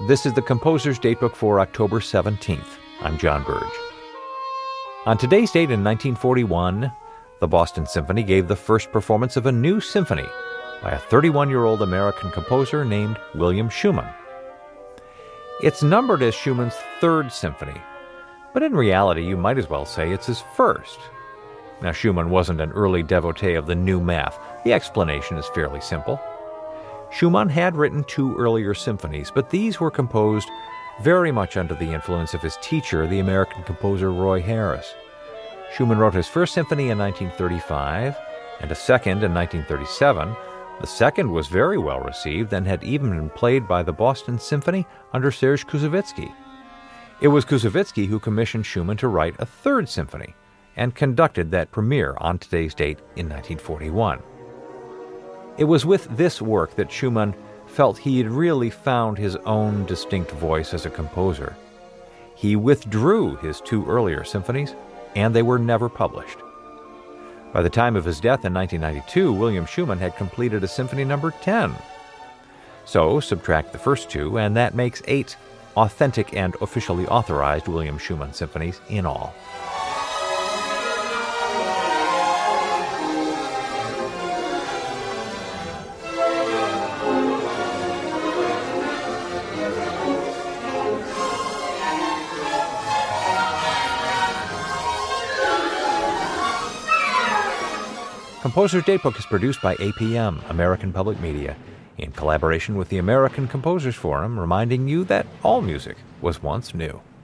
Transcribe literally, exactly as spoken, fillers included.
This is the Composer's Datebook for October seventeenth. I'm John Burge. On today's date in nineteen forty-one, the Boston Symphony gave the first performance of a new symphony by a thirty-one-year-old American composer named William Schumann. It's numbered as Schumann's third symphony, but in reality you might as well say it's his first. Now, Schumann wasn't an early devotee of the new math. The explanation is fairly simple. Schumann had written two earlier symphonies, but these were composed very much under the influence of his teacher, the American composer Roy Harris. Schumann wrote his first symphony in nineteen thirty-five and a second in nineteen thirty-seven. The second was very well received and had even been played by the Boston Symphony under Serge Koussevitzky. It was Koussevitzky who commissioned Schumann to write a third symphony and conducted that premiere on today's date in nineteen forty-one. It was with this work that Schumann felt he had really found his own distinct voice as a composer. He withdrew his two earlier symphonies, and they were never published. By the time of his death in nineteen ninety-two, William Schumann had completed a symphony number ten. So, subtract the first two, and that makes eight authentic and officially authorized William Schumann symphonies in all. Composer's Datebook is produced by A P M, American Public Media, in collaboration with the American Composers Forum, reminding you that all music was once new.